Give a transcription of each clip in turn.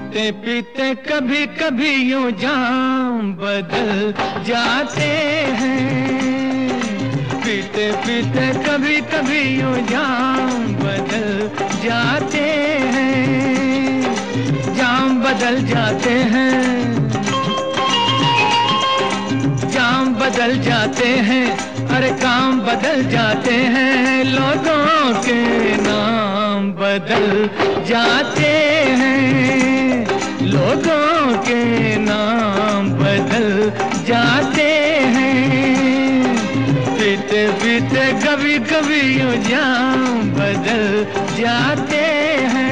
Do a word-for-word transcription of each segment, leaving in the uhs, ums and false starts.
पीते पीते कभी कभी यूं जाम बदल जाते हैं। पीते पीते कभी कभी यूं जाम बदल जाते हैं। जाम बदल जाते हैं, जाम बदल जाते हैं, अरे काम बदल जाते हैं। लोगों के नाम बदल जाते हैं, लोगों के नाम बदल जाते हैं। पीते पीते कभी कभी यूं जाम बदल जाते हैं।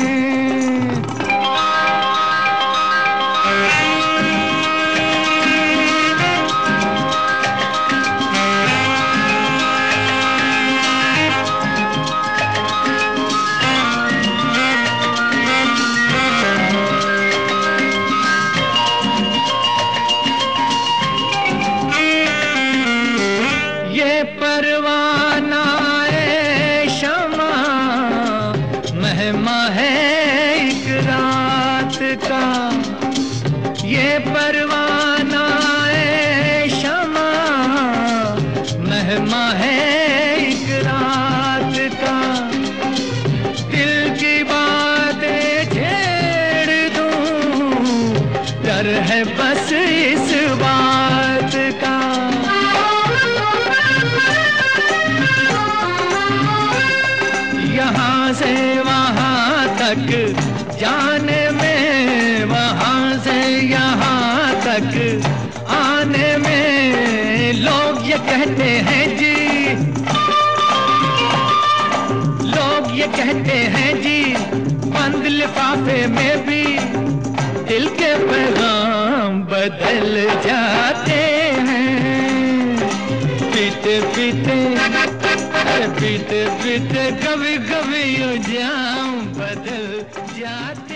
परवाना ए शमा मेहमा है एक रात का। ये परवाना ए शमा मेहमा है एक रात का। दिल की बातें छेड़ दूं, डर है बस इस बात का। यहाँ से वहाँ तक जाने में, वहाँ से यहाँ तक आने में लोग ये कहते हैं जी, लोग ये कहते हैं जी, बंद लिफाफे में भी दिल के पैगाम बदल जाते हैं। पीते पीते पीते पीते कभी कभी यूं जाम बदल जाते